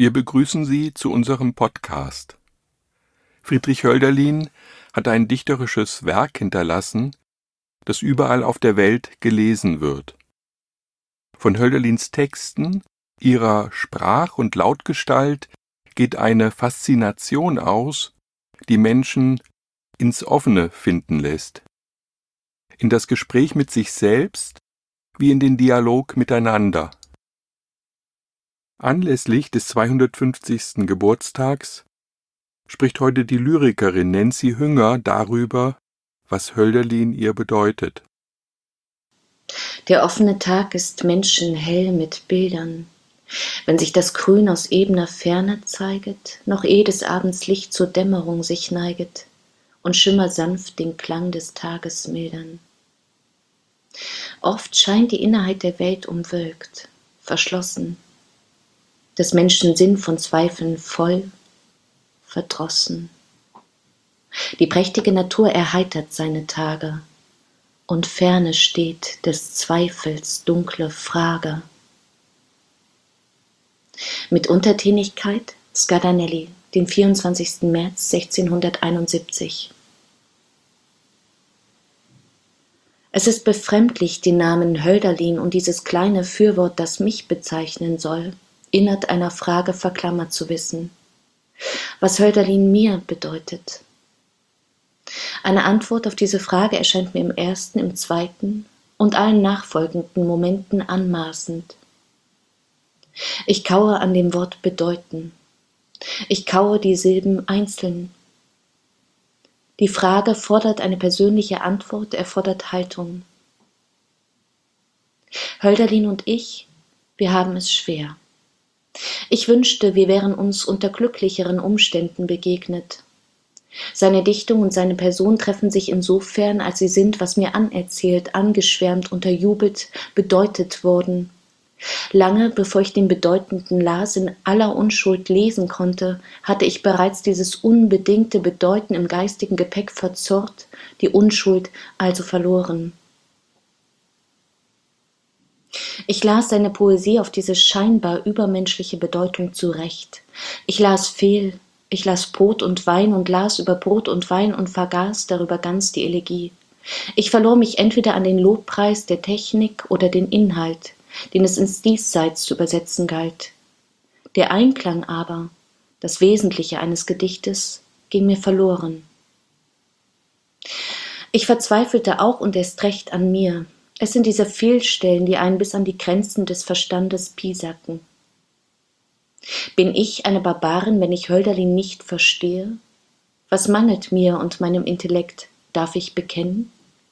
Wir begrüßen Sie zu unserem Podcast. Friedrich Hölderlin hat ein dichterisches Werk hinterlassen, das überall auf der Welt gelesen wird. Von Hölderlins Texten, ihrer Sprach- und Lautgestalt geht eine Faszination aus, die Menschen ins Offene finden lässt, in das Gespräch mit sich selbst wie in den Dialog miteinander. Anlässlich des 250. Geburtstags spricht heute die Lyrikerin Nancy Hünger darüber, was Hölderlin ihr bedeutet. Der offene Tag ist menschenhell mit Bildern. Wenn sich das Grün aus ebener Ferne zeiget, noch eh des Abends Licht zur Dämmerung sich neiget und Schimmer sanft den Klang des Tages mildern. Oft scheint die Innerheit der Welt umwölkt, verschlossen, des Menschen Sinn von Zweifeln voll, verdrossen. Die prächtige Natur erheitert seine Tage, und ferne steht des Zweifels dunkle Frage. Mit Untertänigkeit Scardanelli, den 24. März 1671. Es ist befremdlich, den Namen Hölderlin und dieses kleine Fürwort, das mich bezeichnen soll, innert einer Frage verklammert zu wissen, was Hölderlin mir bedeutet. Eine Antwort auf diese Frage erscheint mir im ersten, im zweiten und allen nachfolgenden Momenten anmaßend. Ich kaue an dem Wort bedeuten. Ich kaue die Silben einzeln. Die Frage fordert eine persönliche Antwort, erfordert Haltung. Hölderlin und ich, wir haben es schwer. Ich wünschte, wir wären uns unter glücklicheren Umständen begegnet. Seine Dichtung und seine Person treffen sich insofern, als sie sind, was mir anerzählt, angeschwärmt, unterjubelt, bedeutet worden. Lange bevor ich den Bedeutenden las, in aller Unschuld lesen konnte, hatte ich bereits dieses unbedingte Bedeuten im geistigen Gepäck verzurrt, die Unschuld also verloren. Ich las seine Poesie auf diese scheinbar übermenschliche Bedeutung zurecht. Ich las fehl, ich las Brot und Wein und las über Brot und Wein und vergaß darüber ganz die Elegie. Ich verlor mich entweder an den Lobpreis der Technik oder den Inhalt, den es ins Diesseits zu übersetzen galt. Der Einklang aber, das Wesentliche eines Gedichtes, ging mir verloren. Ich verzweifelte auch und erst recht an mir. Es sind diese Fehlstellen, die einen bis an die Grenzen des Verstandes piesacken. Bin ich eine Barbarin, wenn ich Hölderlin nicht verstehe? Was mangelt mir und meinem Intellekt, darf ich bekennen?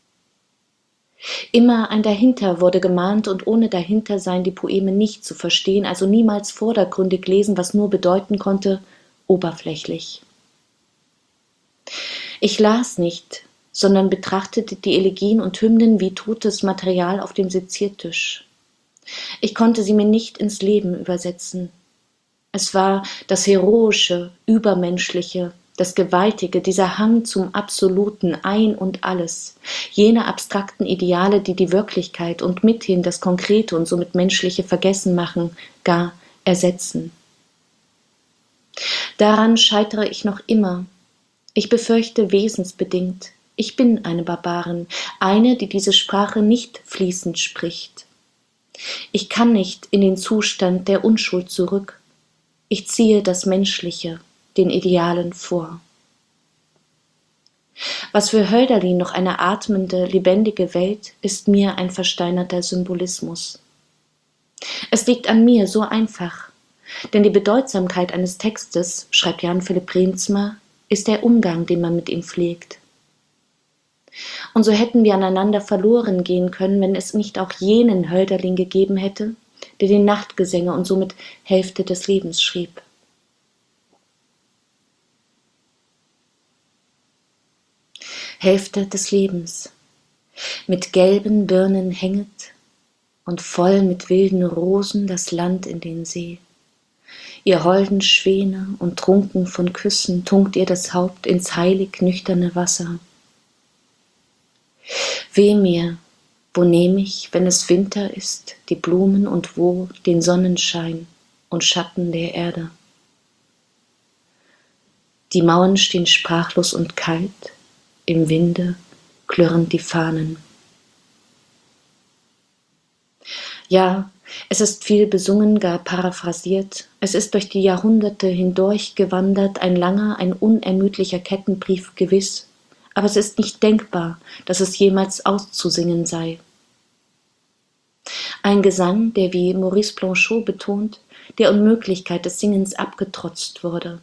Immer ein Dahinter wurde gemahnt und ohne Dahintersein die Poeme nicht zu verstehen, also niemals vordergründig lesen, was nur bedeuten konnte, oberflächlich. Ich las nicht, sondern betrachtete die Elegien und Hymnen wie totes Material auf dem Seziertisch. Ich konnte sie mir nicht ins Leben übersetzen. Es war das Heroische, Übermenschliche, das Gewaltige, dieser Hang zum Absoluten, ein und alles, jene abstrakten Ideale, die die Wirklichkeit und mithin das Konkrete und somit Menschliche vergessen machen, gar ersetzen. Daran scheitere ich noch immer. Ich befürchte wesensbedingt, ich bin eine Barbarin, eine, die diese Sprache nicht fließend spricht. Ich kann nicht in den Zustand der Unschuld zurück. Ich ziehe das Menschliche, den Idealen vor. Was für Hölderlin noch eine atmende, lebendige Welt, ist mir ein versteinerter Symbolismus. Es liegt an mir so einfach, denn die Bedeutsamkeit eines Textes, schreibt Jan Philipp Riensma, ist der Umgang, den man mit ihm pflegt. Und so hätten wir aneinander verloren gehen können, wenn es nicht auch jenen Hölderlin gegeben hätte, der die Nachtgesänge und somit Hälfte des Lebens schrieb. Hälfte des Lebens, mit gelben Birnen hänget und voll mit wilden Rosen das Land in den See. Ihr holden Schwäne und trunken von Küssen tunkt ihr das Haupt ins heilig nüchterne Wasser. Weh mir, wo nehm ich, wenn es Winter ist, die Blumen und wo den Sonnenschein und Schatten der Erde? Die Mauern stehen sprachlos und kalt, im Winde klirren die Fahnen. Ja, es ist viel besungen, gar paraphrasiert, es ist durch die Jahrhunderte hindurch gewandert, ein langer, ein unermüdlicher Kettenbrief gewiss, aber es ist nicht denkbar, dass es jemals auszusingen sei. Ein Gesang, der, wie Maurice Blanchot betont, der Unmöglichkeit des Singens abgetrotzt wurde.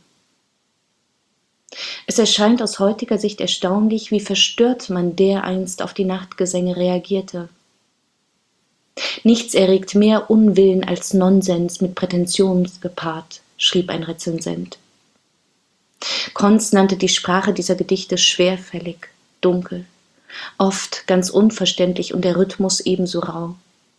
Es erscheint aus heutiger Sicht erstaunlich, wie verstört man dereinst auf die Nachtgesänge reagierte. Nichts erregt mehr Unwillen als Nonsens mit Prätension gepaart, schrieb ein Rezensent. Konz nannte die Sprache dieser Gedichte schwerfällig, dunkel, oft ganz unverständlich und der Rhythmus ebenso rau.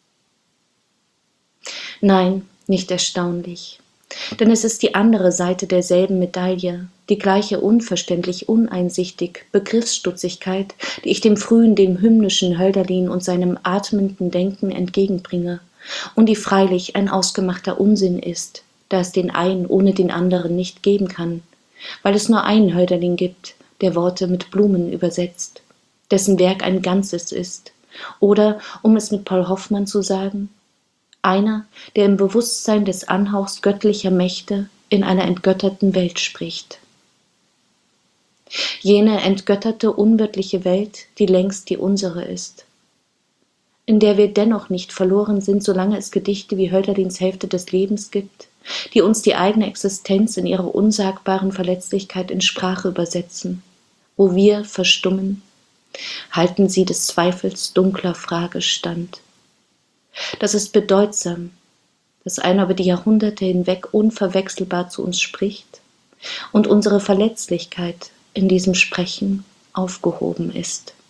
Nein, nicht erstaunlich, denn es ist die andere Seite derselben Medaille, die gleiche unverständlich, uneinsichtig Begriffsstutzigkeit, die ich dem frühen, dem hymnischen Hölderlin und seinem atmenden Denken entgegenbringe und die freilich ein ausgemachter Unsinn ist, da es den einen ohne den anderen nicht geben kann, weil es nur einen Hölderlin gibt, der Worte mit Blumen übersetzt, dessen Werk ein Ganzes ist, oder, um es mit Paul Hoffmann zu sagen, einer, der im Bewusstsein des Anhauchs göttlicher Mächte in einer entgötterten Welt spricht. Jene entgötterte, unwirtliche Welt, die längst die unsere ist, in der wir dennoch nicht verloren sind, solange es Gedichte wie Hölderlins Hälfte des Lebens gibt, die uns die eigene Existenz in ihrer unsagbaren Verletzlichkeit in Sprache übersetzen, wo wir verstummen, halten sie des Zweifels dunkler Frage stand. Das ist bedeutsam, dass einer über die Jahrhunderte hinweg unverwechselbar zu uns spricht und unsere Verletzlichkeit in diesem Sprechen aufgehoben ist.